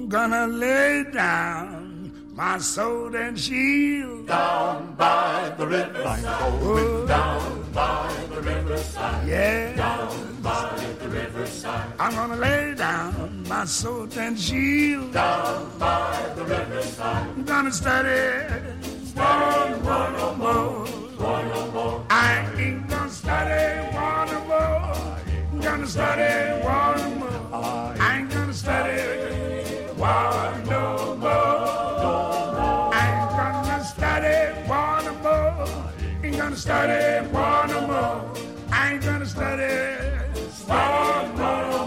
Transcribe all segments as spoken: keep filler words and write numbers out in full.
gonna lay down my sword and shield down by the riverside. I'm going down by the riverside. Yeah, down by the riverside. I'm gonna lay down my sword and shield down by the riverside. I'm gonna study one, one or more. One or more. I ain't gonna study one or more. I'm gonna study one or more. I ain't gonna study one no more. I ain't gonna study one or more. Ain't gonna study one or more. I ain't gonna study one no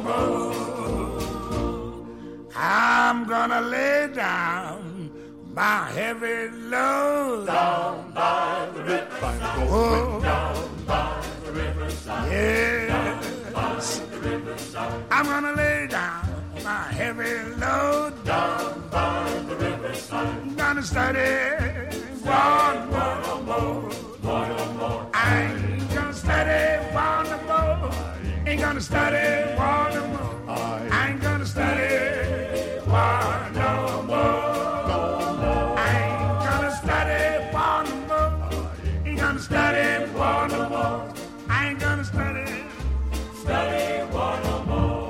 more. I'm gonna lay down my heavy load down by the riverside. I'm going down by the riverside. Yes, By the riverside. I'm gonna lay down my heavy load Down by the riverside. I'm gonna study one more, more. One or more. I ain't gonna study one or more. Ain't gonna study one or more. I ain't gonna study one no more. I ain't gonna study one no more. Ain't gonna study one no more. I ain't gonna study, study one no more.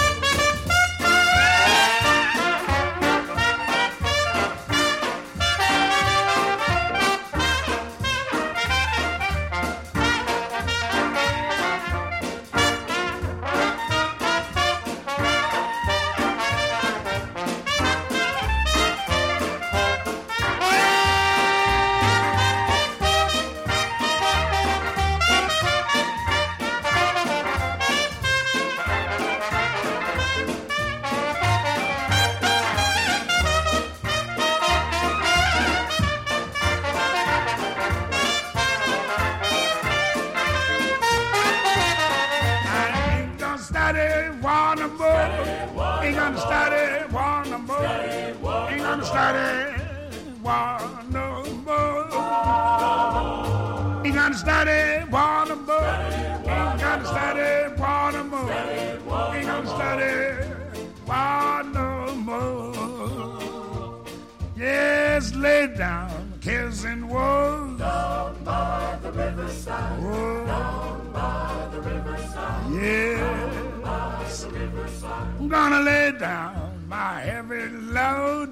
Ain't gonna study one no more. Ain't gonna study one no more. Ain't gonna study one no more. Ain't gonna study one no more. Ain't gonna study one no more. Yes, lay down cares and woes down by the riverside. Oh. Down by the riverside. Yeah. By the riverside. I'm gonna lay down my heavy load